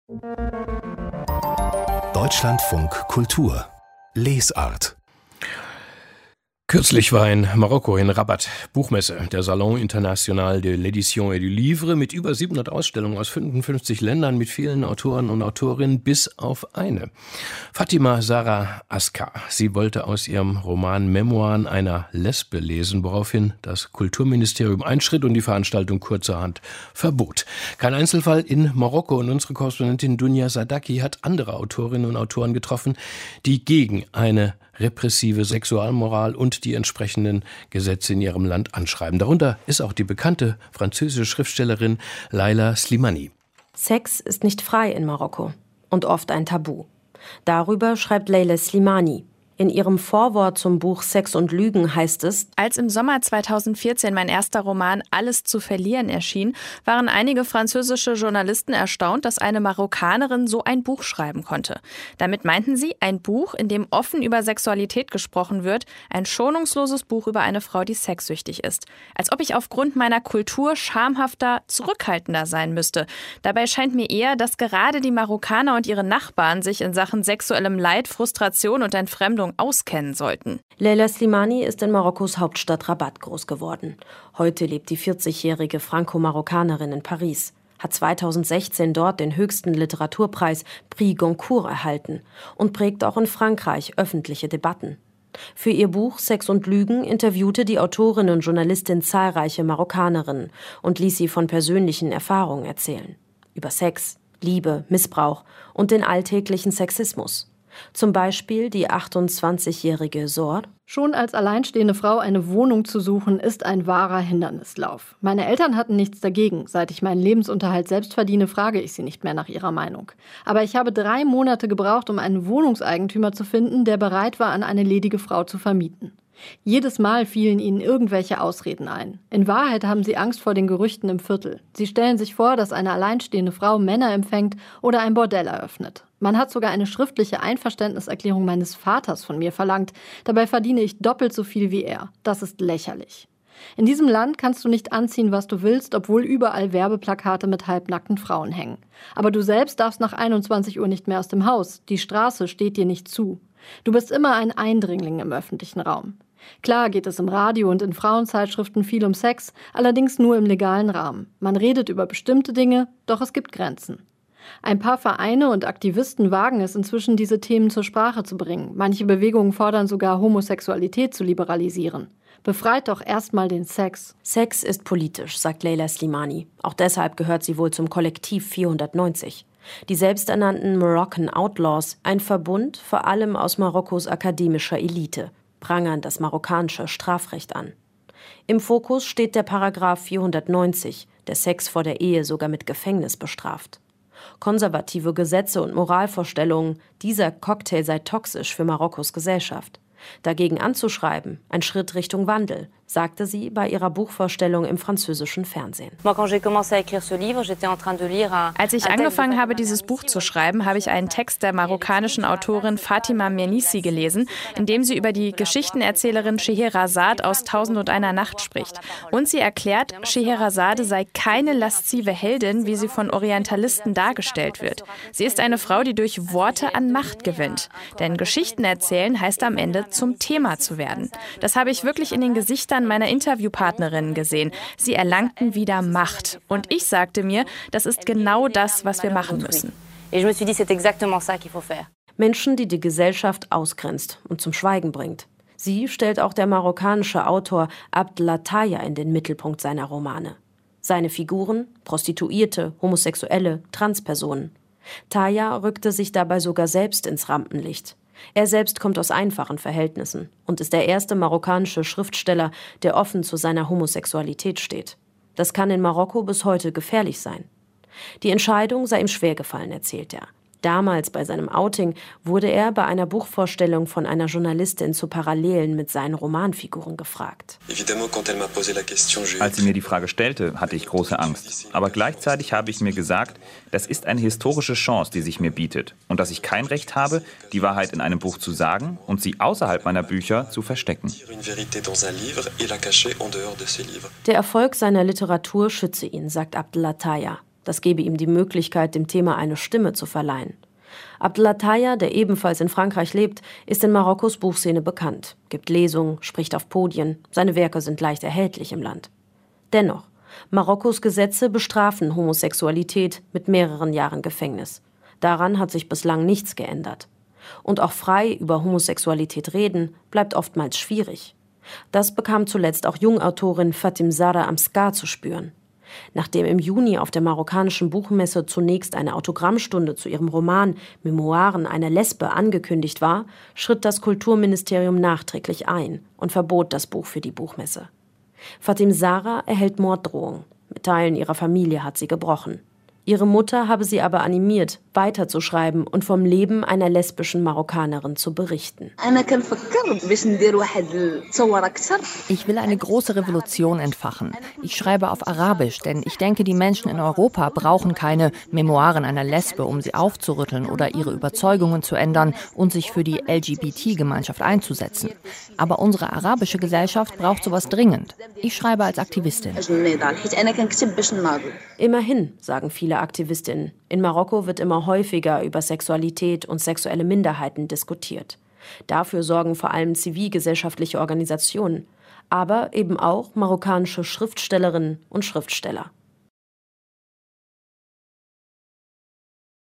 Deutschlandfunk Kultur Lesart. Kürzlich war in Marokko in Rabat Buchmesse, der Salon International de l'Édition et du Livre, mit über 700 Ausstellungen aus 55 Ländern, mit vielen Autoren und Autorinnen, bis auf eine. Fatima Zahra Askar. Sie wollte aus ihrem Roman Memoiren einer Lesbe lesen, woraufhin das Kulturministerium einschritt und die Veranstaltung kurzerhand verbot. Kein Einzelfall in Marokko, und unsere Korrespondentin Dunja Sadaki hat andere Autorinnen und Autoren getroffen, die gegen eine repressive Sexualmoral und die entsprechenden Gesetze in ihrem Land anschreiben. Darunter ist auch die bekannte französische Schriftstellerin Leila Slimani. Sex ist nicht frei in Marokko und oft ein Tabu. Darüber schreibt Leila Slimani. In ihrem Vorwort zum Buch Sex und Lügen heißt es: Als im Sommer 2014 mein erster Roman Alles zu verlieren erschien, waren einige französische Journalisten erstaunt, dass eine Marokkanerin so ein Buch schreiben konnte. Damit meinten sie ein Buch, in dem offen über Sexualität gesprochen wird, ein schonungsloses Buch über eine Frau, die sexsüchtig ist. Als ob ich aufgrund meiner Kultur schamhafter, zurückhaltender sein müsste. Dabei scheint mir eher, dass gerade die Marokkaner und ihre Nachbarn sich in Sachen sexuellem Leid, Frustration und Entfremdung auskennen sollten. Leila Slimani ist in Marokkos Hauptstadt Rabat groß geworden. Heute lebt die 40-jährige Franco-Marokkanerin in Paris, hat 2016 dort den höchsten Literaturpreis Prix Goncourt erhalten und prägt auch in Frankreich öffentliche Debatten. Für ihr Buch Sex und Lügen interviewte die Autorin und Journalistin zahlreiche Marokkanerinnen und ließ sie von persönlichen Erfahrungen erzählen. Über Sex, Liebe, Missbrauch und den alltäglichen Sexismus. Zum Beispiel die 28-jährige Sor. Schon als alleinstehende Frau eine Wohnung zu suchen, ist ein wahrer Hindernislauf. Meine Eltern hatten nichts dagegen. Seit ich meinen Lebensunterhalt selbst verdiene, frage ich sie nicht mehr nach ihrer Meinung. Aber ich habe 3 Monate gebraucht, um einen Wohnungseigentümer zu finden, der bereit war, an eine ledige Frau zu vermieten. Jedes Mal fielen ihnen irgendwelche Ausreden ein. In Wahrheit haben sie Angst vor den Gerüchten im Viertel. Sie stellen sich vor, dass eine alleinstehende Frau Männer empfängt oder ein Bordell eröffnet. Man hat sogar eine schriftliche Einverständniserklärung meines Vaters von mir verlangt. Dabei verdiene ich doppelt so viel wie er. Das ist lächerlich. In diesem Land kannst du nicht anziehen, was du willst, obwohl überall Werbeplakate mit halbnackten Frauen hängen. Aber du selbst darfst nach 21 Uhr nicht mehr aus dem Haus. Die Straße steht dir nicht zu. Du bist immer ein Eindringling im öffentlichen Raum. Klar geht es im Radio und in Frauenzeitschriften viel um Sex, allerdings nur im legalen Rahmen. Man redet über bestimmte Dinge, doch es gibt Grenzen. Ein paar Vereine und Aktivisten wagen es inzwischen, diese Themen zur Sprache zu bringen. Manche Bewegungen fordern sogar, Homosexualität zu liberalisieren. Befreit doch erstmal den Sex. Sex ist politisch, sagt Leila Slimani. Auch deshalb gehört sie wohl zum Kollektiv 490. Die selbsternannten Moroccan Outlaws, ein Verbund vor allem aus Marokkos akademischer Elite, prangern das marokkanische Strafrecht an. Im Fokus steht der Paragraph 490, der Sex vor der Ehe sogar mit Gefängnis bestraft. Konservative Gesetze und Moralvorstellungen, dieser Cocktail sei toxisch für Marokkos Gesellschaft. Dagegen anzuschreiben, ein Schritt Richtung Wandel, sagte sie bei ihrer Buchvorstellung im französischen Fernsehen. Als ich angefangen habe, dieses Buch zu schreiben, habe ich einen Text der marokkanischen Autorin Fatima Mernissi gelesen, in dem sie über die Geschichtenerzählerin Scheherazade aus 1001 Nacht spricht. Und sie erklärt, Scheherazade sei keine laszive Heldin, wie sie von Orientalisten dargestellt wird. Sie ist eine Frau, die durch Worte an Macht gewinnt. Denn Geschichten erzählen heißt am Ende, zum Thema zu werden. Das habe ich wirklich in den Gesichtern meiner Interviewpartnerinnen gesehen. Sie erlangten wieder Macht. Und ich sagte mir, das ist genau das, was wir machen müssen. Menschen, die die Gesellschaft ausgrenzt und zum Schweigen bringt. Sie stellt auch der marokkanische Autor Abd Lataya in den Mittelpunkt seiner Romane. Seine Figuren: Prostituierte, Homosexuelle, Transpersonen. Taya rückte sich dabei sogar selbst ins Rampenlicht. Er selbst kommt aus einfachen Verhältnissen und ist der erste marokkanische Schriftsteller, der offen zu seiner Homosexualität steht. Das kann in Marokko bis heute gefährlich sein. Die Entscheidung sei ihm schwergefallen, erzählt er. Damals bei seinem Outing wurde er bei einer Buchvorstellung von einer Journalistin zu Parallelen mit seinen Romanfiguren gefragt. Als sie mir die Frage stellte, hatte ich große Angst. Aber gleichzeitig habe ich mir gesagt, das ist eine historische Chance, die sich mir bietet. Und dass ich kein Recht habe, die Wahrheit in einem Buch zu sagen und sie außerhalb meiner Bücher zu verstecken. Der Erfolg seiner Literatur schütze ihn, sagt Abd Lataya. Das gebe ihm die Möglichkeit, dem Thema eine Stimme zu verleihen. Abdelattaïa, der ebenfalls in Frankreich lebt, ist in Marokkos Buchszene bekannt, gibt Lesungen, spricht auf Podien. Seine Werke sind leicht erhältlich im Land. Dennoch, Marokkos Gesetze bestrafen Homosexualität mit mehreren Jahren Gefängnis. Daran hat sich bislang nichts geändert. Und auch frei über Homosexualität reden, bleibt oftmals schwierig. Das bekam zuletzt auch Jungautorin Fatim Zahra Amskar zu spüren. Nachdem im Juni auf der marokkanischen Buchmesse zunächst eine Autogrammstunde zu ihrem Roman Memoiren einer Lesbe angekündigt war, schritt das Kulturministerium nachträglich ein und verbot das Buch für die Buchmesse. Fatim Zahra erhält Morddrohungen. Mit Teilen ihrer Familie hat sie gebrochen. Ihre Mutter habe sie aber animiert, weiterzuschreiben und vom Leben einer lesbischen Marokkanerin zu berichten. Ich will eine große Revolution entfachen. Ich schreibe auf Arabisch, denn ich denke, die Menschen in Europa brauchen keine Memoiren einer Lesbe, um sie aufzurütteln oder ihre Überzeugungen zu ändern und sich für die LGBT-Gemeinschaft einzusetzen. Aber unsere arabische Gesellschaft braucht sowas dringend. Ich schreibe als Aktivistin. Immerhin, sagen viele Aktivistinnen. In Marokko wird immer häufiger über Sexualität und sexuelle Minderheiten diskutiert. Dafür sorgen vor allem zivilgesellschaftliche Organisationen, aber eben auch marokkanische Schriftstellerinnen und Schriftsteller.